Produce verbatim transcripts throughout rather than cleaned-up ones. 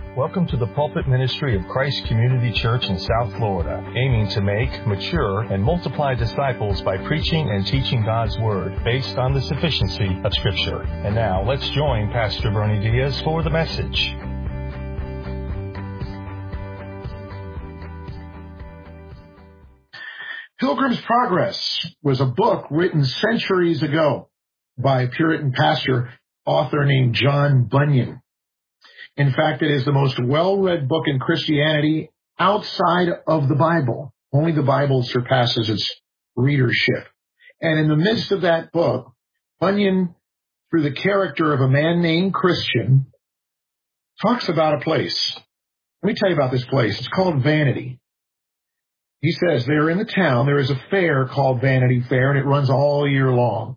Welcome to the pulpit ministry of Christ Community Church in South Florida, aiming to make, mature, and multiply disciples by preaching and teaching God's Word based on the sufficiency of Scripture. And now, let's join Pastor Bernie Diaz for the message. Pilgrim's Progress was a book written centuries ago by a Puritan pastor, author named John Bunyan. In fact, it is the most well-read book in Christianity outside of the Bible. Only the Bible surpasses its readership. And in the midst of that book, Bunyan, through the character of a man named Christian, talks about a place. Let me tell you about this place. It's called Vanity. He says there in the town, there is a fair called Vanity Fair, and it runs all year long.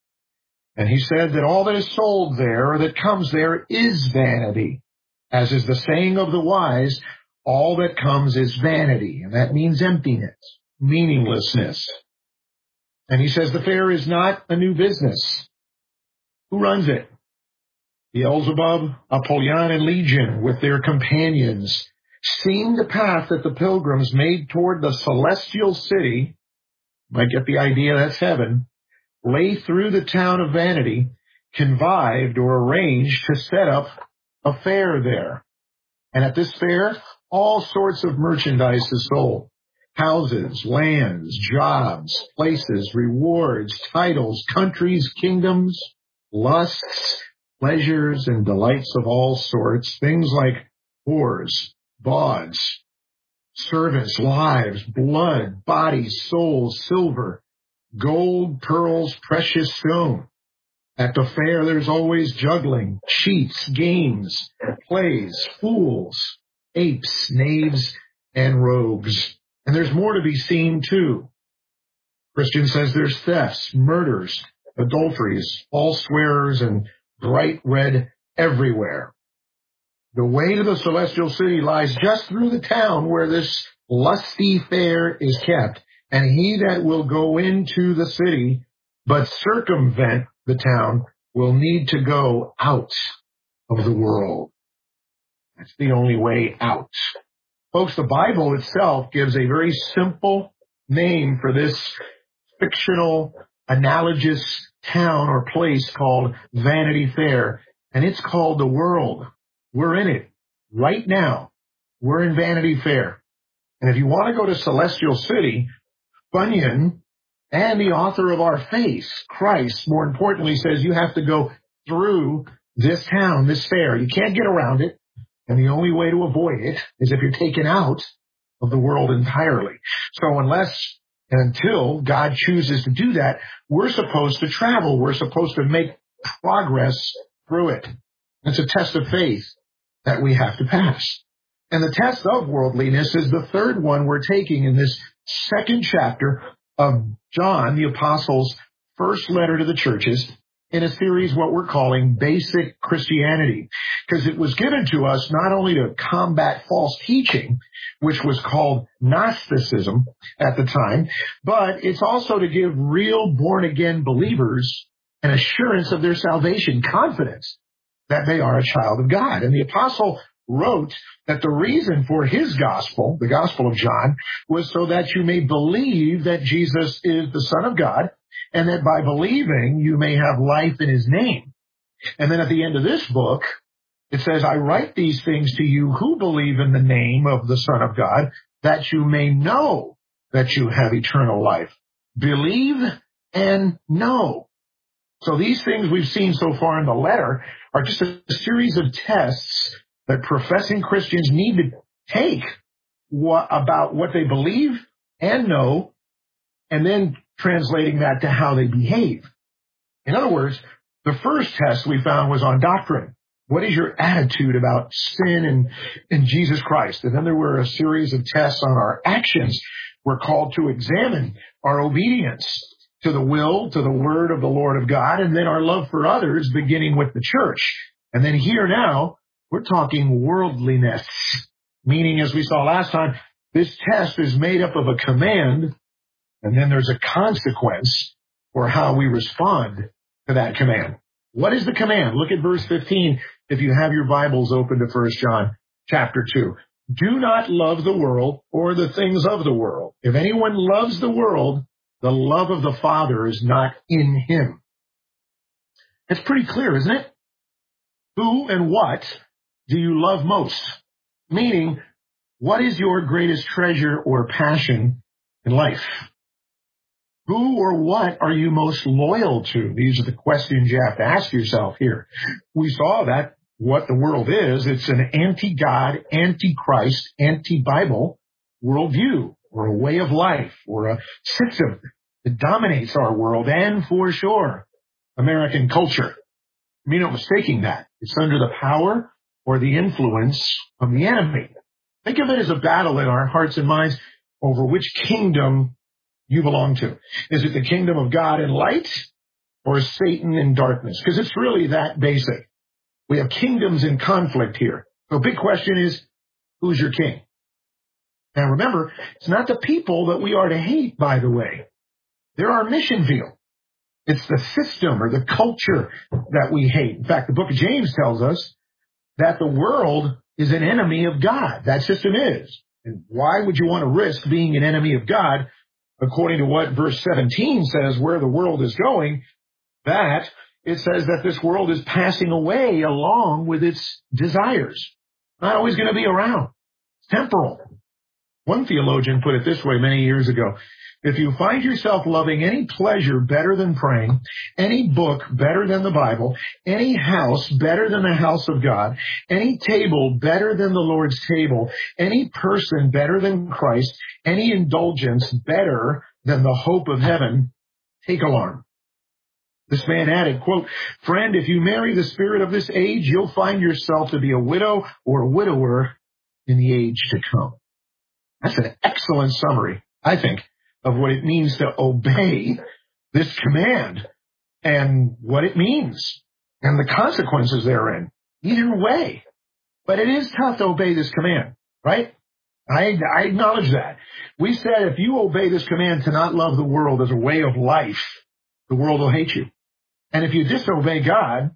And he said that all that is sold there or that comes there is vanity. As is the saying of the wise, all that comes is vanity. And that means emptiness, meaninglessness. And he says the fair is not a new business. Who runs it? Beelzebub, Apollyon, and Legion with their companions, seeing the path that the pilgrims made toward the celestial city, might get the idea that's heaven, lay through the town of Vanity, connived or arranged to set up a fair there. And at this fair, all sorts of merchandise is sold. Houses, lands, jobs, places, rewards, titles, countries, kingdoms, lusts, pleasures, and delights of all sorts. Things like whores, bawds, servants, lives, blood, bodies, souls, silver, gold, pearls, precious stone. At the fair, there's always juggling, cheats, games, plays, fools, apes, knaves, and rogues. And there's more to be seen, too. Christian says there's thefts, murders, adulteries, false swearers, and bright red everywhere. The way to the celestial city lies just through the town where this lusty fair is kept. And he that will go into the city, but circumvent the town, will need to go out of the world. That's the only way out. Folks, the Bible itself gives a very simple name for this fictional, analogous town or place called Vanity Fair, and it's called the world. We're in it right now. We're in Vanity Fair. And if you want to go to Celestial City, Bunyan and the author of our faith, Christ, more importantly, says you have to go through this town, this fair. You can't get around it. And the only way to avoid it is if you're taken out of the world entirely. So unless and until God chooses to do that, we're supposed to travel. We're supposed to make progress through it. It's a test of faith that we have to pass. And the test of worldliness is the third one we're taking in this second chapter of John, the Apostle's first letter to the churches, in a series what we're calling Basic Christianity, because it was given to us not only to combat false teaching, which was called Gnosticism at the time, but it's also to give real born-again believers an assurance of their salvation, confidence that they are a child of God. And the Apostle wrote that the reason for his gospel, the Gospel of John, was so that you may believe that Jesus is the Son of God, and that by believing you may have life in his name. And then at the end of this book, it says, I write these things to you who believe in the name of the Son of God, that you may know that you have eternal life. Believe and know. So these things we've seen so far in the letter are just a series of tests that professing Christians need to take what, about what they believe and know, and then translating that to how they behave. In other words, the first test we found was on doctrine. What is your attitude about sin and, and Jesus Christ? And then there were a series of tests on our actions. We're called to examine our obedience to the will, to the word of the Lord of God, and then our love for others, beginning with the church. And then here now, we're talking worldliness, meaning, as we saw last time, this test is made up of a command, and then there's a consequence for how we respond to that command. What is the command? Look at verse fifteen if you have your Bibles open to First John. chapter two. Do not love the world or the things of the world. If anyone loves the world, the love of the Father is not in him. It's pretty clear, isn't it? Who and what do you love most? Meaning, what is your greatest treasure or passion in life? Who or what are you most loyal to? These are the questions you have to ask yourself here. We saw that what the world is, it's an anti-God, anti-Christ, anti-Bible worldview, or a way of life, or a system that dominates our world, and for sure, American culture. I mean, no mistaking that. It's under the power or the influence of the enemy. Think of it as a battle in our hearts and minds over which kingdom you belong to. Is it the kingdom of God in light or Satan in darkness? Because it's really that basic. We have kingdoms in conflict here. So big question is, who's your king? Now remember, it's not the people that we are to hate, by the way. They're our mission field. It's the system or the culture that we hate. In fact, the book of James tells us that the world is an enemy of God. That system is. And why would you want to risk being an enemy of God? According to what verse seventeen says, where the world is going, that it says that this world is passing away along with its desires. Not always going to be around. It's temporal. One theologian put it this way many years ago. If you find yourself loving any pleasure better than praying, any book better than the Bible, any house better than the house of God, any table better than the Lord's table, any person better than Christ, any indulgence better than the hope of heaven, take alarm. This man added, quote, friend, if you marry the spirit of this age, you'll find yourself to be a widow or a widower in the age to come. That's an excellent summary, I think, of what it means to obey this command and what it means and the consequences therein. Either way. But it is tough to obey this command, right? I, I acknowledge that. We said if you obey this command to not love the world as a way of life, the world will hate you. And if you disobey God,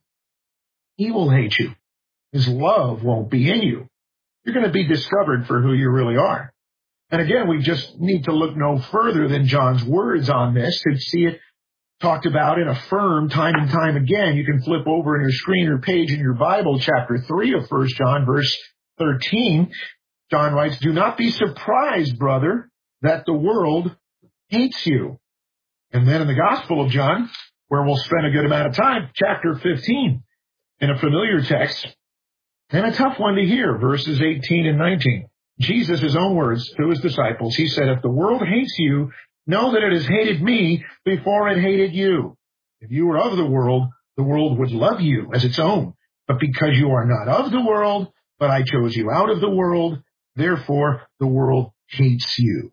he will hate you. His love won't be in you. You're going to be discovered for who you really are. And again, we just need to look no further than John's words on this to see it talked about and affirmed time and time again. You can flip over in your screen or page in your Bible, chapter three of First John, verse thirteen. John writes, do not be surprised, brother, that the world hates you. And then in the Gospel of John, where we'll spend a good amount of time, chapter fifteen, in a familiar text, and a tough one to hear, verses eighteen and nineteen. Jesus, his own words to his disciples, he said, if the world hates you, know that it has hated me before it hated you. If you were of the world, the world would love you as its own. But because you are not of the world, but I chose you out of the world, therefore the world hates you.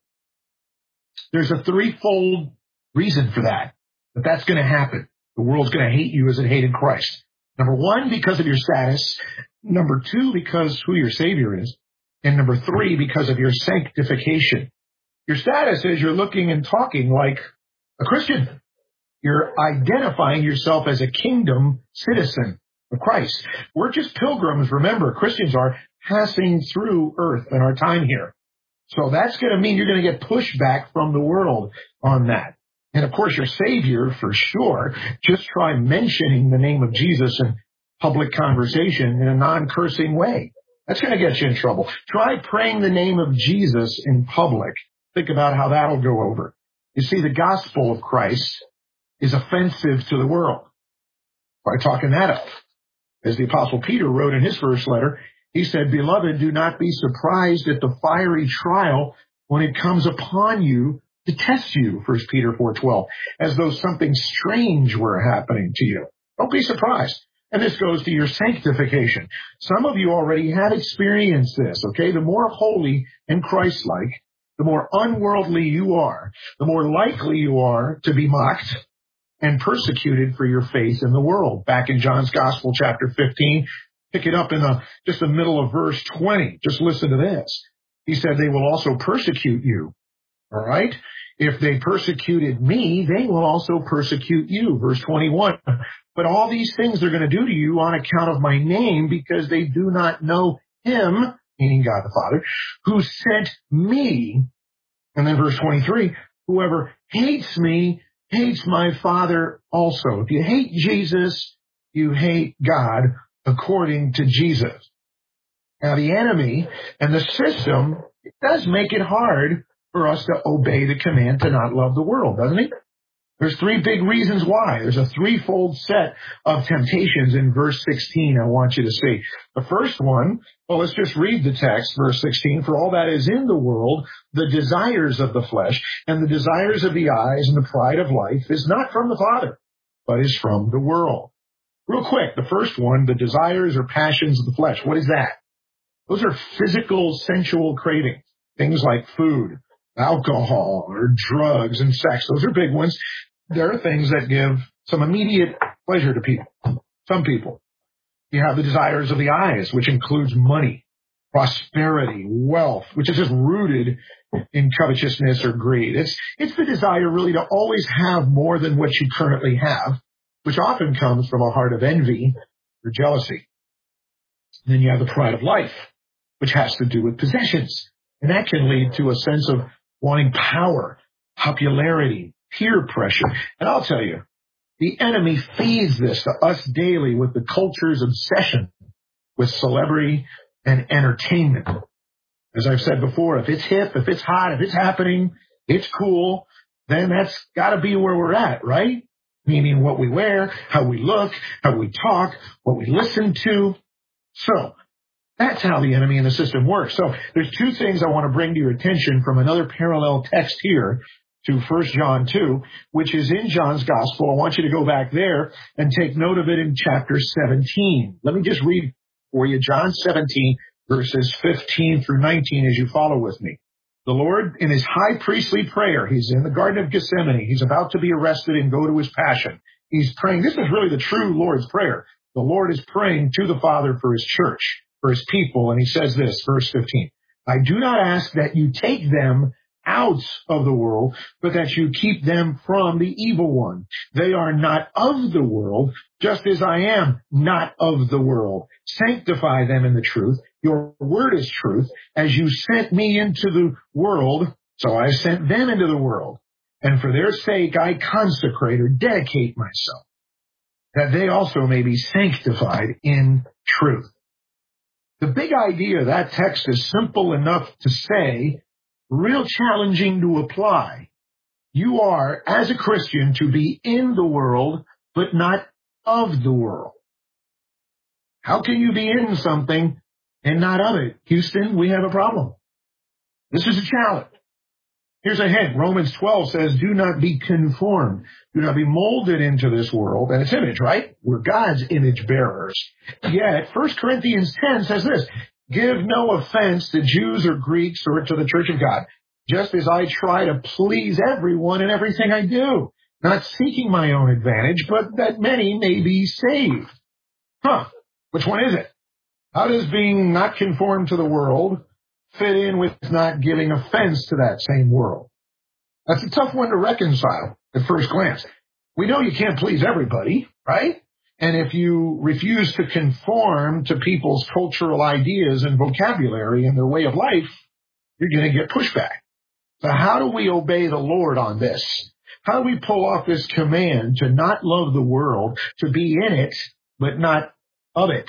There's a threefold reason for that, that that's going to happen. The world's going to hate you as it hated Christ. Number one, because of your status. Number two, because who your Savior is. And number three, because of your sanctification. Your status is you're looking and talking like a Christian. You're identifying yourself as a kingdom citizen of Christ. We're just pilgrims, remember, Christians are passing through earth in our time here. So that's going to mean you're going to get pushback from the world on that. And of course, your Savior, for sure, just try mentioning the name of Jesus in public conversation in a non-cursing way. That's going to get you in trouble. Try praying the name of Jesus in public. Think about how that'll go over. You see, the gospel of Christ is offensive to the world. By talking that up. As the Apostle Peter wrote in his first letter, he said, beloved, do not be surprised at the fiery trial when it comes upon you to test you, First Peter four twelve, as though something strange were happening to you. Don't be surprised. And this goes to your sanctification. Some of you already have experienced this, okay? The more holy and Christ-like, the more unworldly you are, the more likely you are to be mocked and persecuted for your faith in the world. Back in John's Gospel, chapter fifteen, pick it up in the just the middle of verse twenty. Just listen to this. He said, they will also persecute you. All right? If they persecuted me, they will also persecute you. Verse twenty-one. But all these things they're going to do to you on account of my name because they do not know him meaning God the Father, who sent me. And then verse twenty-three, whoever hates me hates my Father also. If you hate Jesus, you hate God according to Jesus. Now, the enemy and the system, it does make it hard for us to obey the command to not love the world, doesn't it? There's three big reasons why. There's a threefold set of temptations in verse sixteen I want you to see. The first one, well, let's just read the text, verse sixteen. For all that is in the world, the desires of the flesh and the desires of the eyes and the pride of life is not from the Father, but is from the world. Real quick, the first one, the desires or passions of the flesh. What is that? Those are physical, sensual cravings. Things like food, alcohol, or drugs and sex. Those are big ones. There are things that give some immediate pleasure to people, some people. You have the desires of the eyes, which includes money, prosperity, wealth, which is just rooted in covetousness or greed. It's, it's the desire really to always have more than what you currently have, which often comes from a heart of envy or jealousy. And then you have the pride of life, which has to do with possessions. And that can lead to a sense of wanting power, popularity, peer pressure. And I'll tell you, the enemy feeds this to us daily with the culture's obsession with celebrity and entertainment. As I've said before, if it's hip, if it's hot, if it's happening, it's cool, then that's got to be where we're at, right? Meaning what we wear, how we look, how we talk, what we listen to. So that's how the enemy and the system works. So there's two things I want to bring to your attention from another parallel text here to First John two, which is in John's Gospel. I want you to go back there and take note of it in chapter seventeen. Let me just read for you John seventeen, verses fifteen through nineteen as you follow with me. The Lord, in his high priestly prayer, he's in the Garden of Gethsemane. He's about to be arrested and go to his passion. He's praying. This is really the true Lord's Prayer. The Lord is praying to the Father for his church, for his people. And he says this, verse fifteen, I do not ask that you take them out of the world, but that you keep them from the evil one. They are not of the world, just as I am not of the world. Sanctify them in the truth. Your word is truth. As you sent me into the world, so I sent them into the world. And for their sake, I consecrate or dedicate myself, that they also may be sanctified in truth. The big idea of that text is simple enough to say, real challenging to apply. You are, as a Christian, to be in the world, but not of the world. How can you be in something and not of it? Houston, we have a problem. This is a challenge. Here's a hint. Romans twelve says, do not be conformed. Do not be molded into this world and its image, right? We're God's image bearers. Yet, First Corinthians ten says this, give no offense to Jews or Greeks or to the church of God, just as I try to please everyone in everything I do, not seeking my own advantage, but that many may be saved. Huh. Which one is it? How does being not conformed to the world fit in with not giving offense to that same world? That's a tough one to reconcile at first glance. We know you can't please everybody, right? And if you refuse to conform to people's cultural ideas and vocabulary and their way of life, you're going to get pushback. So how do we obey the Lord on this? How do we pull off this command to not love the world, to be in it, but not of it?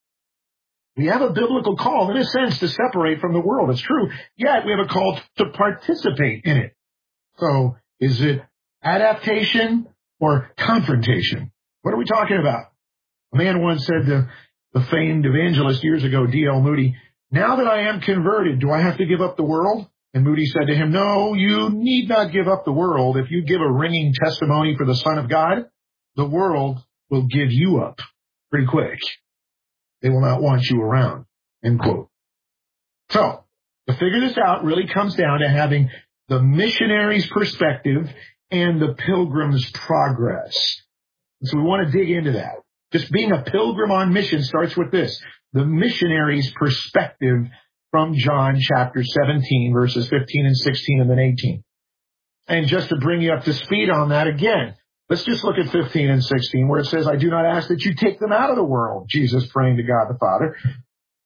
We have a biblical call, in a sense, to separate from the world. It's true. Yet we have a call to participate in it. So is it adaptation or confrontation? What are we talking about? A man once said to the famed evangelist years ago, D L Moody, now that I am converted, do I have to give up the world? And Moody said to him, no, you need not give up the world. If you give a ringing testimony for the Son of God, the world will give you up pretty quick. They will not want you around, end quote. So, to figure this out really comes down to having the missionary's perspective and the pilgrim's progress. So we want to dig into that. Just being a pilgrim on mission starts with this, the missionary's perspective from John chapter seventeen, verses fifteen and sixteen, and then eighteen. And just to bring you up to speed on that again, let's just look at fifteen and sixteen, where it says, I do not ask that you take them out of the world, Jesus praying to God the Father,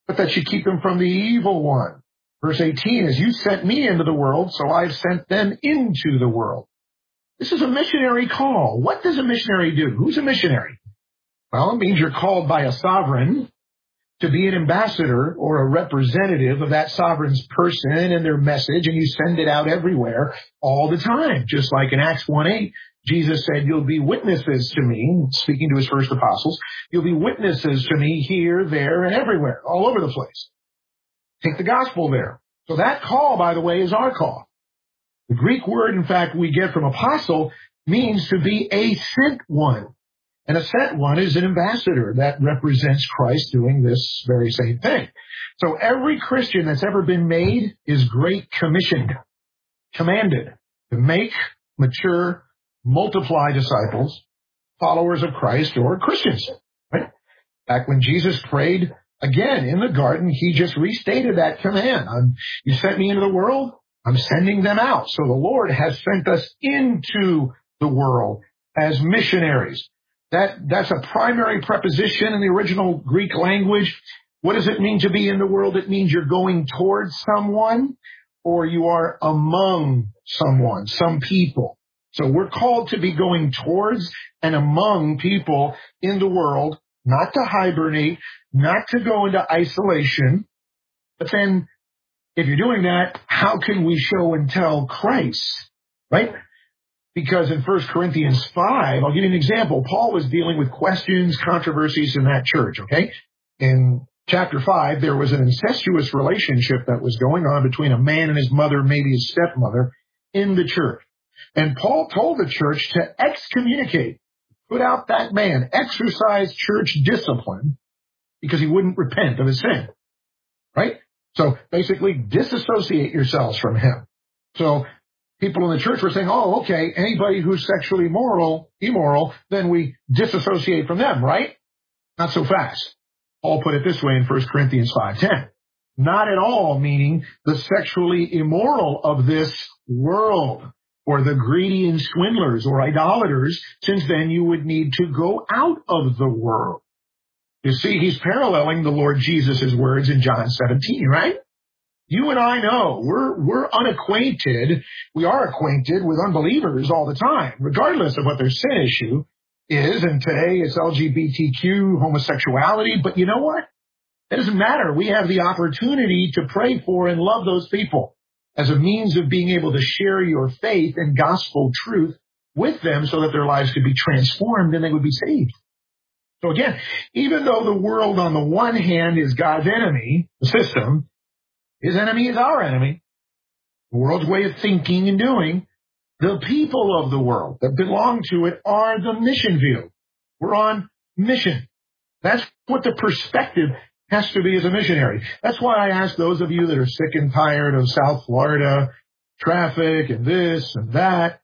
but that you keep them from the evil one. Verse eighteen, as you sent me into the world, so I've sent them into the world. This is a missionary call. What does a missionary do? Who's a missionary? Well, it means you're called by a sovereign to be an ambassador or a representative of that sovereign's person and their message, and you send it out everywhere all the time. Just like in Acts one eight, Jesus said, you'll be witnesses to me, speaking to his first apostles, you'll be witnesses to me here, there, and everywhere, all over the place. Take the gospel there. So that call, by the way, is our call. The Greek word, in fact, we get from apostle means to be a sent one. And a sent one is an ambassador that represents Christ doing this very same thing. So every Christian that's ever been made is great commissioned, commanded to make, mature, multiply disciples, followers of Christ, or Christians. Right? Back when Jesus prayed again in the garden, he just restated that command. I'm, you sent me into the world, I'm sending them out. So the Lord has sent us into the world as missionaries. That, that's a primary preposition in the original Greek language. What does it mean to be in the world? It means you're going towards someone or you are among someone, some people. So we're called to be going towards and among people in the world, not to hibernate, not to go into isolation. But then if you're doing that, how can we show and tell Christ, right? Because in First Corinthians five, I'll give you an example. Paul was dealing with questions, controversies in that church, okay? In chapter five, there was an incestuous relationship that was going on between a man and his mother, maybe his stepmother, in the church. And Paul told the church to excommunicate, put out that man, exercise church discipline, because he wouldn't repent of his sin, right? So basically, disassociate yourselves from him. So people in the church were saying, oh, okay, anybody who's sexually immoral, immoral, then we disassociate from them, right? Not so fast. Paul put it this way in First Corinthians five ten. Not at all, meaning the sexually immoral of this world, or the greedy and swindlers or idolaters, since then you would need to go out of the world. You see, he's paralleling the Lord Jesus' words in John seventeen, right? You and I know we're, we're unacquainted. We are acquainted with unbelievers all the time, regardless of what their sin issue is. And today it's L G B T Q, homosexuality. But you know what? It doesn't matter. We have the opportunity to pray for and love those people as a means of being able to share your faith and gospel truth with them so that their lives could be transformed and they would be saved. So again, even though the world on the one hand is God's enemy, the system, his enemy is our enemy, the world's way of thinking and doing, the people of the world that belong to it are the mission field. We're on mission. That's what the perspective has to be as a missionary. That's why I ask those of you that are sick and tired of South Florida traffic and this and that,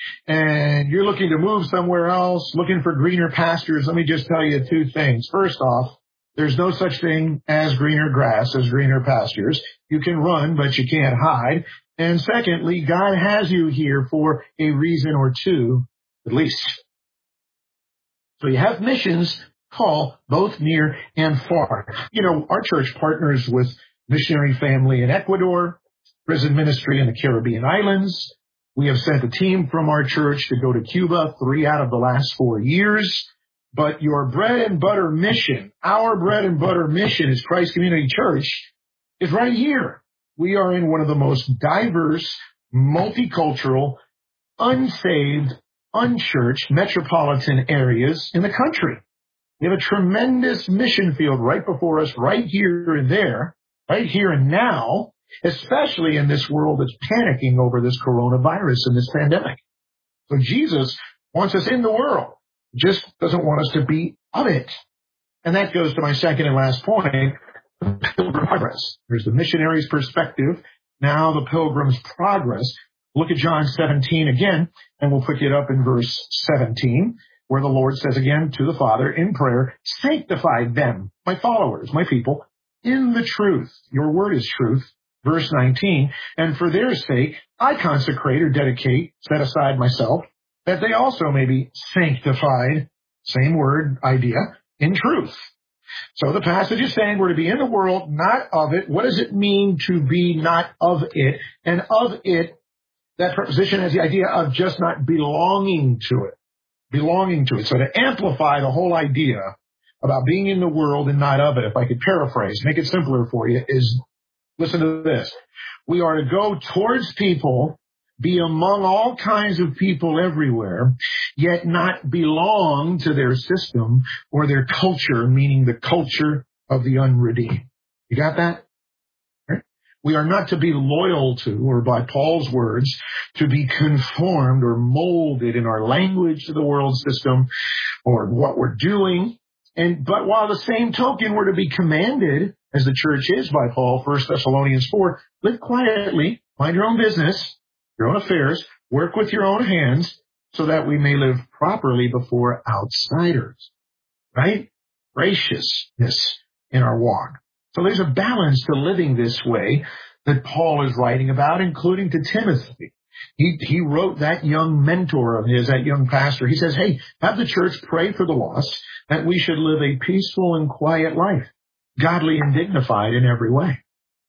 and you're looking to move somewhere else, looking for greener pastures, let me just tell you two things. First off, there's no such thing as greener grass, as greener pastures. You can run, but you can't hide. And secondly, God has you here for a reason or two, at least. So you have missions, call, both near and far. You know, our church partners with Missionary Family in Ecuador, prison ministry in the Caribbean islands. We have sent a team from our church to go to Cuba three out of the last four years. But your bread and butter mission, our bread and butter mission as Christ Community Church, is right here. We are in one of the most diverse, multicultural, unsaved, unchurched metropolitan areas in the country. We have a tremendous mission field right before us, right here and there, right here and now, especially in this world that's panicking over this coronavirus and this pandemic. So Jesus wants us in the world, just doesn't want us to be of it. And that goes to my second and last point, the pilgrim progress. There's the missionary's perspective, now the pilgrim's progress. Look at John seventeen again, and we'll pick it up in verse seventeen, where the Lord says again to the Father in prayer, sanctify them, my followers, my people, in the truth. Your word is truth. Verse nineteen, and for their sake, I consecrate or dedicate, set aside myself, that they also may be sanctified, same word, idea, in truth. So the passage is saying we're to be in the world, not of it. What does it mean to be not of it? And of it, that preposition has the idea of just not belonging to it. Belonging to it. So to amplify the whole idea about being in the world and not of it, if I could paraphrase, make it simpler for you, is listen to this. We are to go towards people, be among all kinds of people everywhere, yet not belong to their system or their culture, meaning the culture of the unredeemed. You got that? Right? We are not to be loyal to, or by Paul's words, to be conformed or molded in our language to the world system or what we're doing. And but while the same token we're to be commanded, as the church is by Paul, First Thessalonians four, live quietly, mind your own business, your own affairs, work with your own hands, so that we may live properly before outsiders, right? Graciousness in our walk. So there's a balance to living this way that Paul is writing about, including to Timothy. He, he wrote that young mentor of his, that young pastor. He says, hey, have the church pray for the lost, that we should live a peaceful and quiet life, godly and dignified in every way.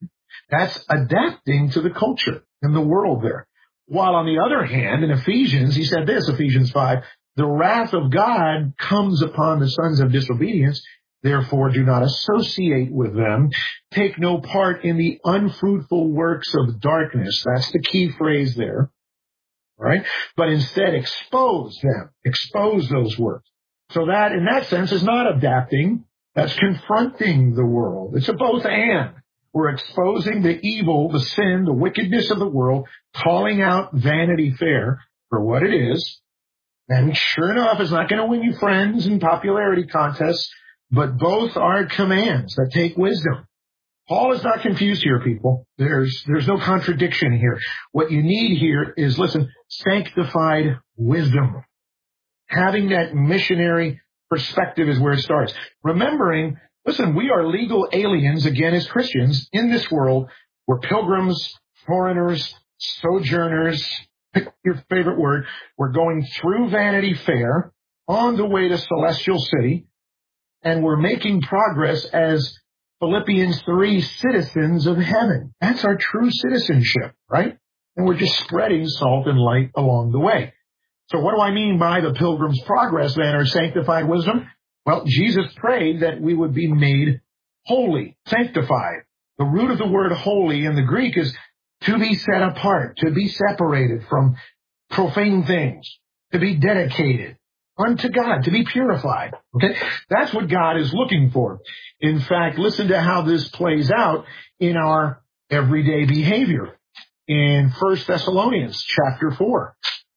That's adapting to the culture and the world there. While on the other hand, in Ephesians, he said this, Ephesians five, the wrath of God comes upon the sons of disobedience. Therefore, do not associate with them. Take no part in the unfruitful works of darkness. That's the key phrase there, right? But instead, expose them. Expose those works. So that, in that sense, is not adapting. That's confronting the world. It's a both and. We're exposing the evil, the sin, the wickedness of the world, calling out Vanity Fair for what it is. And sure enough, it's not going to win you friends in popularity contests, but both are commands that take wisdom. Paul is not confused here, people. There's, there's no contradiction here. What you need here is, listen, sanctified wisdom. Having that missionary perspective is where it starts. Remembering, listen, we are legal aliens, again, as Christians in this world. We're pilgrims, foreigners, sojourners, pick your favorite word. We're going through Vanity Fair on the way to Celestial City, and we're making progress as Philippians three citizens of heaven. That's our true citizenship, right? And we're just spreading salt and light along the way. So what do I mean by the pilgrim's progress then, or sanctified wisdom? Well, Jesus prayed that we would be made holy, sanctified. The root of the word holy in the Greek is to be set apart, to be separated from profane things, to be dedicated unto God, to be purified. Okay? That's what God is looking for. In fact, listen to how this plays out in our everyday behavior. In First Thessalonians chapter four.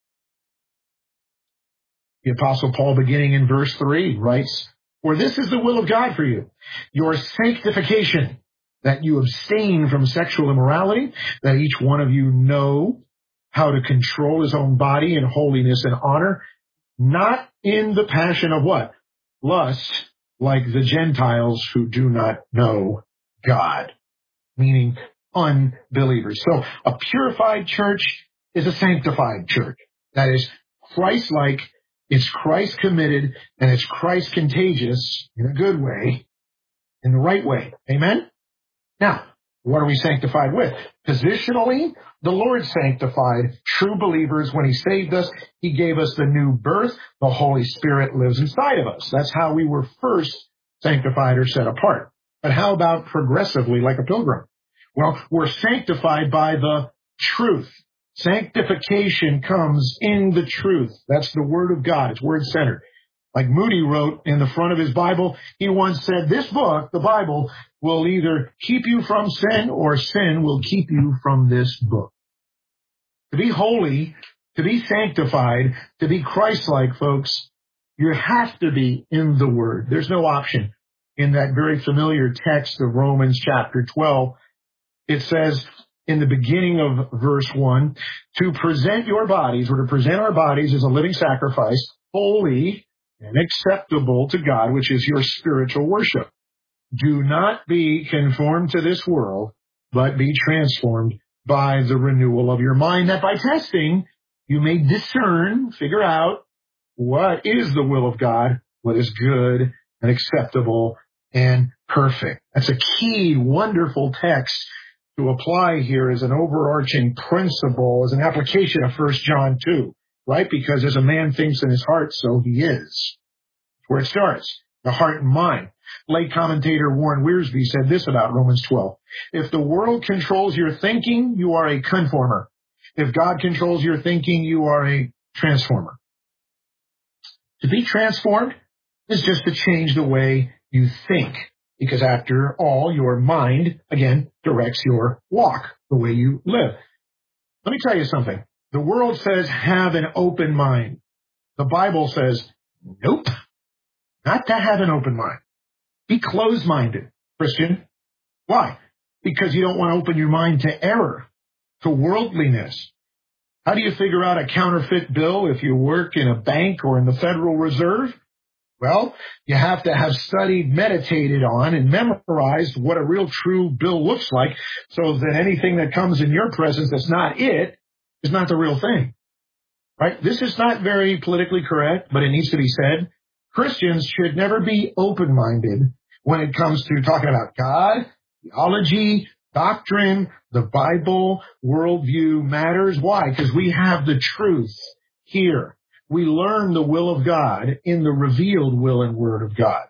The Apostle Paul, beginning in verse three, writes, for this is the will of God for you, your sanctification, that you abstain from sexual immorality, that each one of you know how to control his own body in holiness and honor, not in the passion of what? Lust, like the Gentiles who do not know God, meaning unbelievers. So a purified church is a sanctified church. That is Christ-like, it's Christ-committed, and it's Christ-contagious in a good way, in the right way. Amen? Now, what are we sanctified with? Positionally, the Lord sanctified true believers when he saved us. He gave us the new birth. The Holy Spirit lives inside of us. That's how we were first sanctified or set apart. But how about progressively, like a pilgrim? Well, we're sanctified by the truth. Sanctification comes in the truth. That's the Word of God. It's Word-centered. Like Moody wrote in the front of his Bible, he once said, this book, the Bible, will either keep you from sin or sin will keep you from this book. To be holy, to be sanctified, to be Christ-like, folks, you have to be in the Word. There's no option. In that very familiar text of Romans chapter twelve, it says in the beginning of verse one, to present your bodies, or to present our bodies as a living sacrifice, holy and acceptable to God, which is your spiritual worship. Do not be conformed to this world, but be transformed by the renewal of your mind, that by testing you may discern, figure out what is the will of God, what is good and acceptable and perfect. That's a key, wonderful text to apply here as an overarching principle, as an application of First John two, right? Because as a man thinks in his heart, so he is. Where it starts, the heart and mind. Late commentator Warren Wiersbe said this about Romans twelve. If the world controls your thinking, you are a conformer. If God controls your thinking, you are a transformer. To be transformed is just to change the way you think. Because after all, your mind, again, directs your walk, the way you live. Let me tell you something. The world says have an open mind. The Bible says, nope, not to have an open mind. Be closed-minded, Christian. Why? Because you don't want to open your mind to error, to worldliness. How do you figure out a counterfeit bill if you work in a bank or in the Federal Reserve? Well, you have to have studied, meditated on, and memorized what a real true bill looks like so that anything that comes in your presence that's not it is not the real thing. Right? This is not very politically correct, but it needs to be said. Christians should never be open-minded when it comes to talking about God, theology, doctrine, the Bible, worldview matters. Why? Because we have the truth here. We learn the will of God in the revealed will and word of God.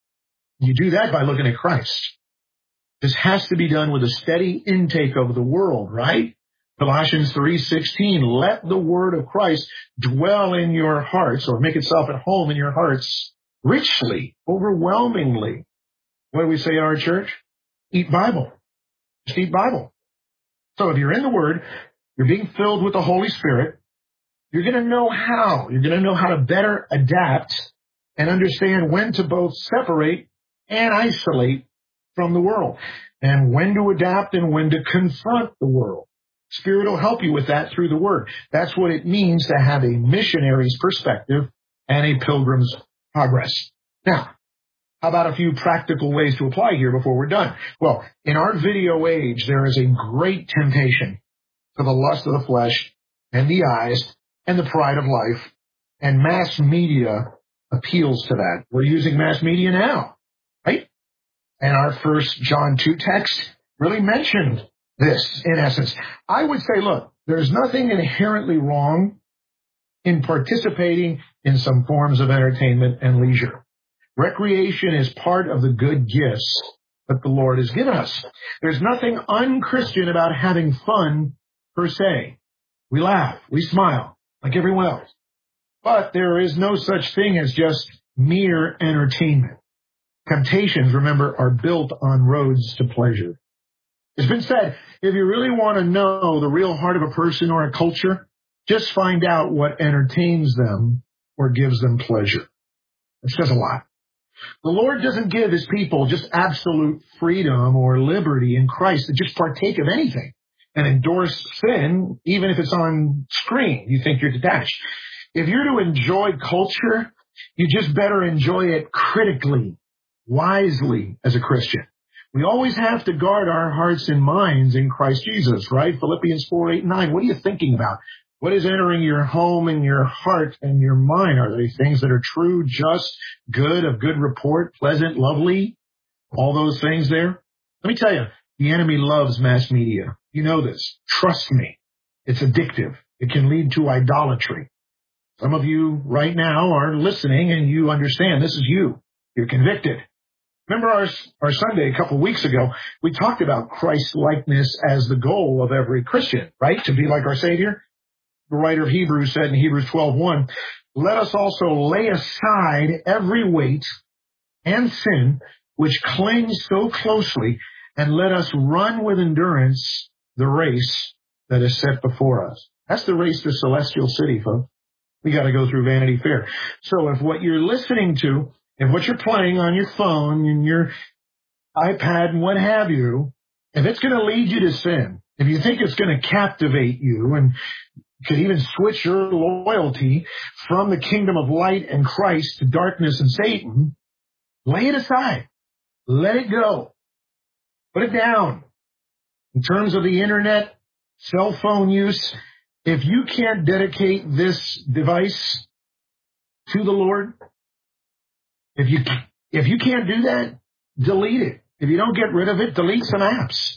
You do that by looking at Christ. This has to be done with a steady intake of the world, right? Colossians three sixteen, let the word of Christ dwell in your hearts, or make itself at home in your hearts richly, overwhelmingly. What do we say in our church? Eat Bible. Just eat Bible. So if you're in the Word, you're being filled with the Holy Spirit, you're going to know how. You're going to know how to better adapt and understand when to both separate and isolate from the world, and when to adapt and when to confront the world. Spirit will help you with that through the Word. That's what it means to have a missionary's perspective and a pilgrim's progress. Now, how about a few practical ways to apply here before we're done? Well, in our video age, there is a great temptation to the lust of the flesh and the eyes and the pride of life, and mass media appeals to that. We're using mass media now, right? And our First John two text really mentioned this, in essence. I would say, look, there's nothing inherently wrong in participating in some forms of entertainment and leisure. Recreation is part of the good gifts that the Lord has given us. There's nothing unchristian about having fun per se. We laugh, we smile, like everyone else. But there is no such thing as just mere entertainment. Temptations, remember, are built on roads to pleasure. It's been said, if you really want to know the real heart of a person or a culture, just find out what entertains them or gives them pleasure. It says a lot. The Lord doesn't give his people just absolute freedom or liberty in Christ to just partake of anything and endorse sin, even if it's on screen. You think you're detached. If you're to enjoy culture, you just better enjoy it critically, wisely as a Christian. We always have to guard our hearts and minds in Christ Jesus, right? Philippians four, eight, and nine. What are you thinking about? What is entering your home and your heart and your mind? Are they things that are true, just, good, of good report, pleasant, lovely? All those things there? Let me tell you, the enemy loves mass media. You know this. Trust me. It's addictive. It can lead to idolatry. Some of you right now are listening and you understand this is you. You're convicted. Remember our, our Sunday a couple of weeks ago, we talked about Christ-likeness as the goal of every Christian, right? To be like our Savior. The writer of Hebrews said in Hebrews twelve one, let us also lay aside every weight and sin which clings so closely, and let us run with endurance the race that is set before us. That's the race to Celestial City, folks. We got to go through Vanity Fair. So if what you're listening to, if what you're playing on your phone and your iPad and what have you, if it's going to lead you to sin, if you think it's going to captivate you and could even switch your loyalty from the kingdom of light and Christ to darkness and Satan, lay it aside. Let it go. Put it down. In terms of the internet, cell phone use, if you can't dedicate this device to the Lord, if you if you can't do that, delete it. If you don't get rid of it, delete some apps.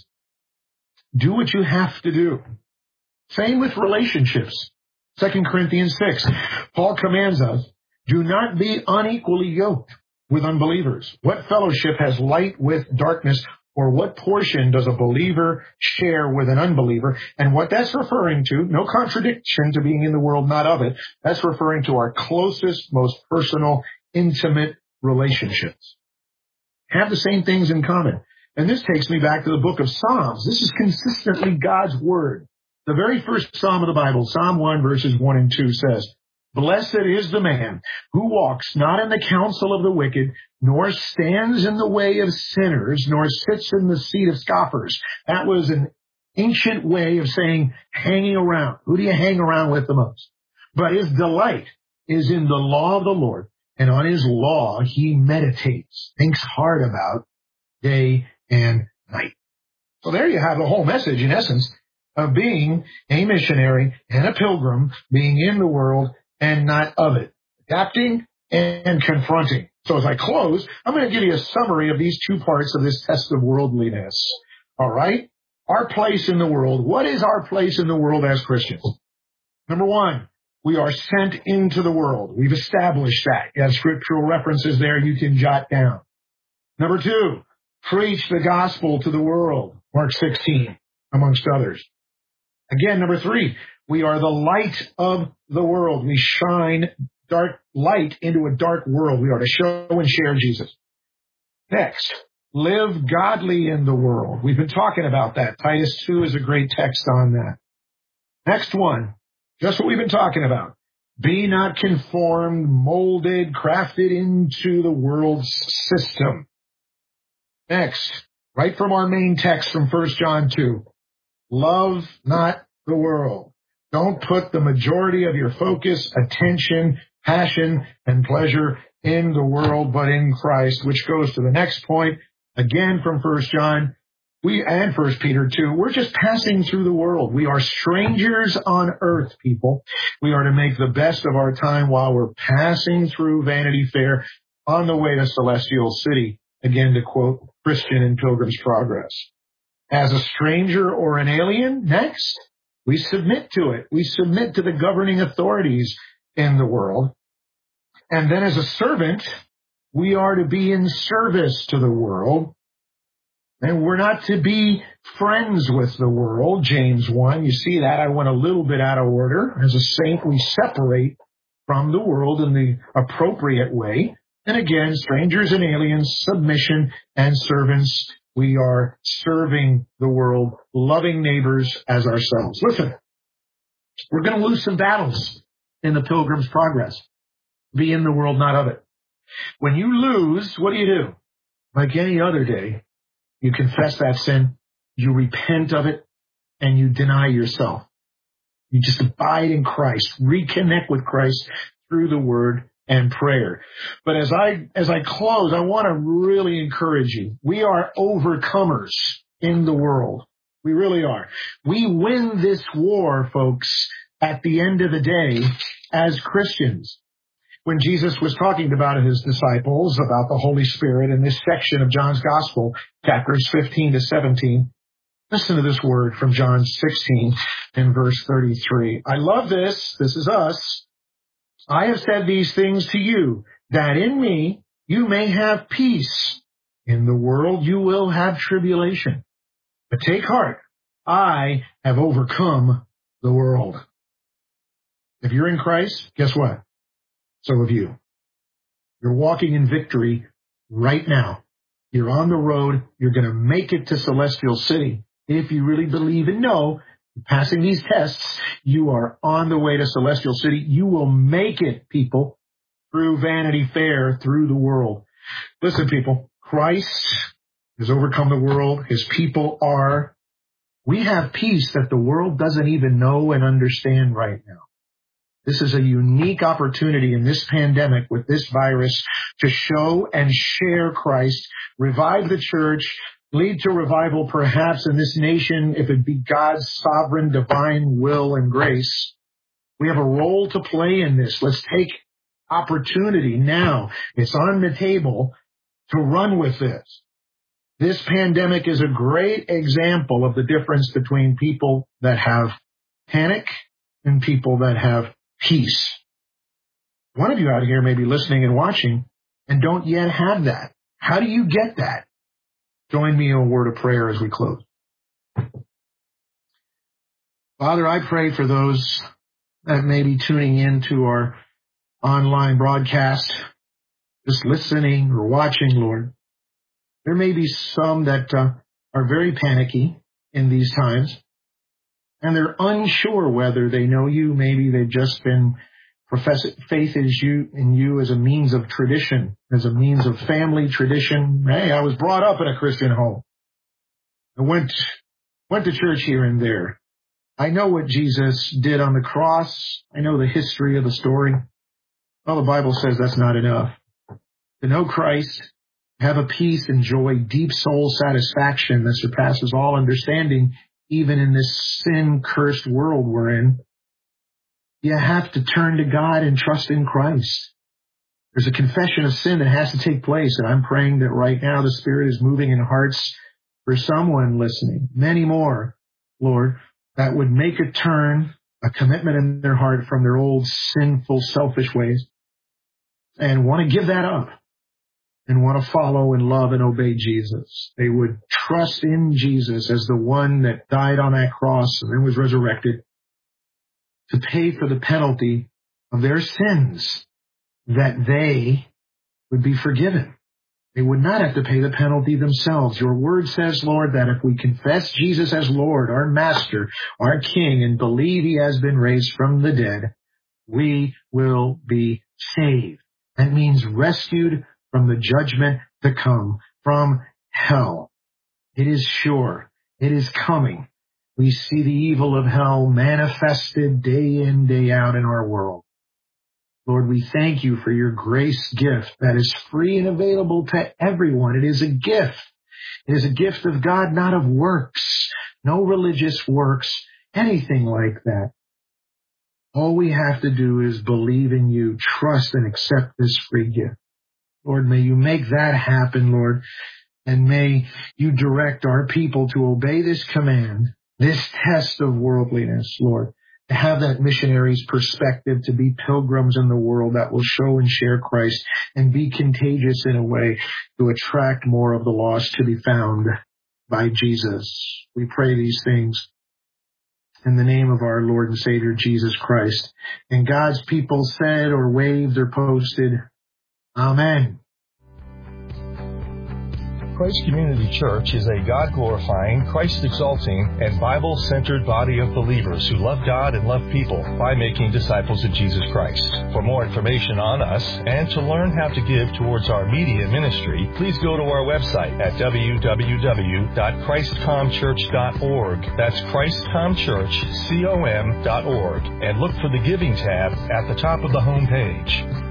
Do what you have to do. Same with relationships. Second Corinthians six, Paul commands us, do not be unequally yoked with unbelievers. What fellowship has light with darkness, or what portion does a believer share with an unbeliever? And what that's referring to, no contradiction to being in the world, not of it, that's referring to our closest, most personal, intimate relationships. Have the same things in common. And this takes me back to the book of Psalms. This is consistently God's word. The very first Psalm of the Bible, Psalm one, verses one and two says, blessed is the man who walks not in the counsel of the wicked, nor stands in the way of sinners, nor sits in the seat of scoffers. That was an ancient way of saying hanging around. Who do you hang around with the most? But his delight is in the law of the Lord, and on his law he meditates, thinks hard about day and night. So there you have the whole message, in essence, of being a missionary and a pilgrim, being in the world and not of it, adapting and confronting. So as I close, I'm going to give you a summary of these two parts of this test of worldliness. All right? Our place in the world. What is our place in the world as Christians? Number one, we are sent into the world. We've established that. You have scriptural references there you can jot down. Number two, preach the gospel to the world. Mark sixteen, amongst others. Again, number three, we are the light of the world. We shine dark light into a dark world. We are to show and share Jesus. Next, live godly in the world. We've been talking about that. Titus two is a great text on that. Next one, just what we've been talking about. Be not conformed, molded, crafted into the world's system. Next, right from our main text from First John two. Love not the world. Don't put the majority of your focus, attention, passion, and pleasure in the world, but in Christ, which goes to the next point, again from First John we and First Peter two. We're just passing through the world. We are strangers on earth, people. We are to make the best of our time while we're passing through Vanity Fair on the way to Celestial City, again to quote Christian in Pilgrim's Progress. As a stranger or an alien, next, we submit to it. We submit to the governing authorities in the world. And then as a servant, we are to be in service to the world. And we're not to be friends with the world, James one. You see that? I went a little bit out of order. As a saint, we separate from the world in the appropriate way. And again, strangers and aliens, submission and servants. We are serving the world, loving neighbors as ourselves. Listen, we're going to lose some battles in the Pilgrim's Progress. Be in the world, not of it. When you lose, what do you do? Like any other day, you confess that sin, you repent of it, and you deny yourself. You just abide in Christ, reconnect with Christ through the Word and prayer. But as I as I close, I want to really encourage you. We are overcomers in the world. We really are. We win this war, folks, at the end of the day as Christians. When Jesus was talking about his disciples, about the Holy Spirit in this section of John's Gospel, chapters fifteen to seventeen, listen to this word from John sixteen and verse thirty-three. I love this. This is us. I have said these things to you, that in me you may have peace. In the world you will have tribulation. But take heart, I have overcome the world. If you're in Christ, guess what? So have you. You're walking in victory right now. You're on the road. You're going to make it to Celestial City. If you really believe and know, passing these tests, you are on the way to Celestial City. You will make it, people, through Vanity Fair, through the world. Listen, people, Christ has overcome the world. His people are. We have peace that the world doesn't even know and understand right now. This is a unique opportunity in this pandemic with this virus to show and share Christ, revive the church, lead to revival perhaps in this nation if it be God's sovereign, divine will and grace. We have a role to play in this. Let's take opportunity now. It's on the table to run with this. This pandemic is a great example of the difference between people that have panic and people that have peace. One of you out here may be listening and watching and don't yet have that. How do you get that? Join me in a word of prayer as we close. Father, I pray for those that may be tuning in to our online broadcast, just listening or watching, Lord. There may be some that uh, are very panicky in these times, and they're unsure whether they know you. Maybe they've just been professing faith is you in you as a means of tradition, as a means of family tradition. Hey, I was brought up in a Christian home. I went went to church here and there. I know what Jesus did on the cross. I know the history of the story. Well, the Bible says that's not enough. To know Christ, have a peace and joy, deep soul satisfaction that surpasses all understanding, even in this sin-cursed world we're in, you have to turn to God and trust in Christ. There's a confession of sin that has to take place, and I'm praying that right now the Spirit is moving in hearts for someone listening, many more, Lord, that would make a turn, a commitment in their heart from their old sinful, selfish ways, and want to give that up and want to follow and love and obey Jesus. They would trust in Jesus as the one that died on that cross and then was resurrected to pay for the penalty of their sins, that they would be forgiven. They would not have to pay the penalty themselves. Your word says, Lord, that if we confess Jesus as Lord, our Master, our King, and believe he has been raised from the dead, we will be saved. That means rescued from the judgment to come, from hell. It is sure. It is coming. We see the evil of hell manifested day in, day out in our world. Lord, we thank you for your grace gift that is free and available to everyone. It is a gift. It is a gift of God, not of works. No religious works, anything like that. All we have to do is believe in you, trust and accept this free gift. Lord, may you make that happen, Lord, and may you direct our people to obey this command, this test of worldliness, Lord, to have that missionary's perspective, to be pilgrims in the world that will show and share Christ and be contagious in a way to attract more of the lost to be found by Jesus. We pray these things in the name of our Lord and Savior, Jesus Christ. And God's people said or waved or posted, Amen. Christ Community Church is a God-glorifying, Christ-exalting, and Bible-centered body of believers who love God and love people by making disciples of Jesus Christ. For more information on us and to learn how to give towards our media ministry, please go to our website at w w w dot christ com church dot org. That's Christ Com Church, C O M dot org. And look for the Giving tab at the top of the home page.